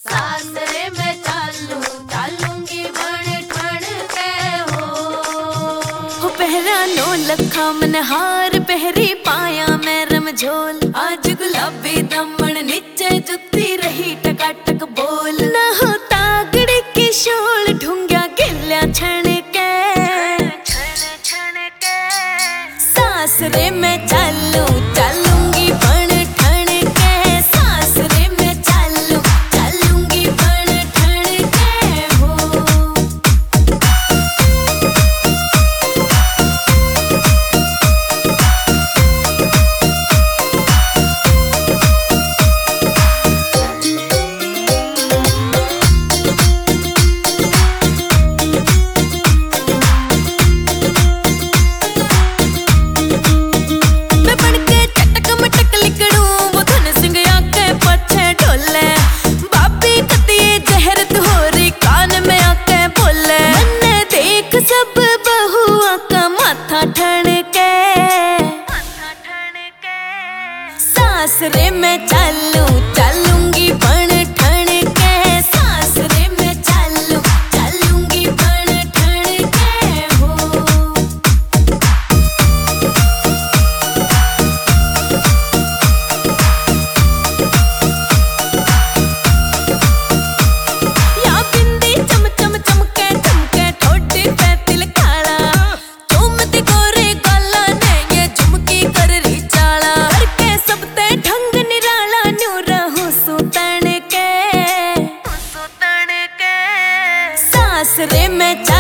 सासरे में चालूंगी बन ठण के हो पहरा 9 लखा मन हार पहरी पाया मैं रमझोल। आज गुलाबी दमन नीचे जुत्ती रही टकाटक बोल। ना हो तागड़ी की शोल ढूंढ्या गिल्या छण के सासरे में चालूंगी बन ठण के। सासरे में चालूंगी बन ठण के हो। सब बहुआ का माथा ठण के सासरे में चालूंगी बन ठण के। सासरे में चालूंगी बन ठण के हो। या बिंदी चम चम चमके चमके ठोडी पे तिल काला। चूमती गोरे गाला ने ये झुमकी कर रही चाला। करके सब ते ढंग निराला न्यू रहूं सुतण के सासरे में